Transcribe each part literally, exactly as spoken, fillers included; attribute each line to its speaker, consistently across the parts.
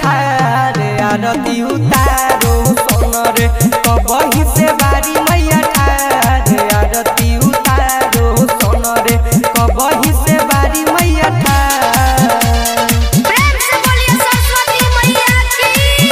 Speaker 1: ठारे आरती उतारो सोन रे कबही से बारी मैया ठारे आरती उतारो सोन रे कबही से बारी मैया ठारे।
Speaker 2: प्रेम से बोलिए सरस्वती मैया की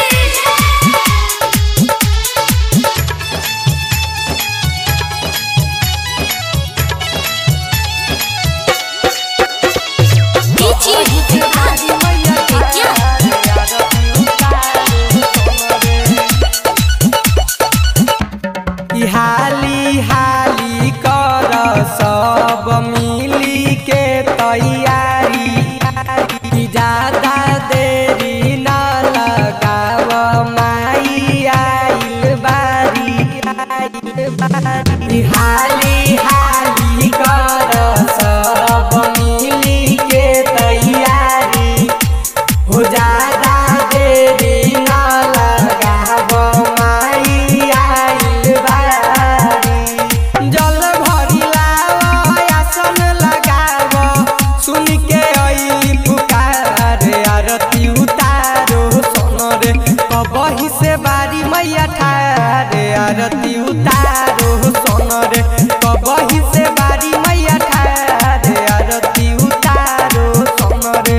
Speaker 1: हाली हाली कर सब मिली के तैयारी ज्यादा देरी न लगाव माई आइल बारी हाली हाली कर सब मिली के तैयारी हो ज्यादा देरी न लगाव माई आइल बारी जल भरी लाव आसन लगाव सुन के अइली पुकार आरती उतारो सोन रे कबही से बारी मैया ठारे आरती उतारो सोन रे कबही से बारी मैया ठारे आरती उतारो सोन रे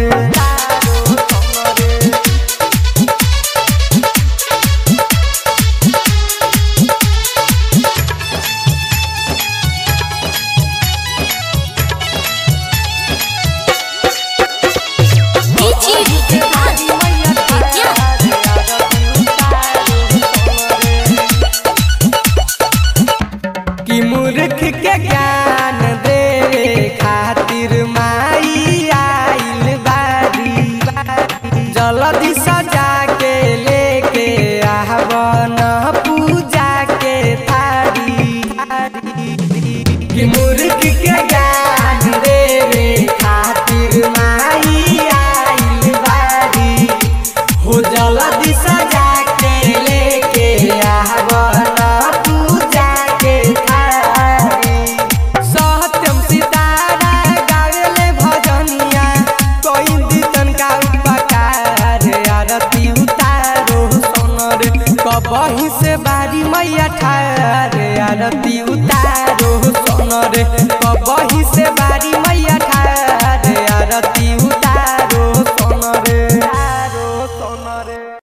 Speaker 1: कि मूर्ख के ज्ञान दे खातिर माई आइल बारी जल्दी सजा के लेके आहवन पूजा के थारी कि मूर्ख के ज्ञान दे खातिर माई आइल बारी हो जल्दी सजा के लेके आहवन पूजा के थारी सत्यम सितारा गावेले भजनिया कोई दितन का उपकार आरती उतारो सोन रे कबही से बारी मैया ठारे आरती उतारो सोन रे कबही से बारी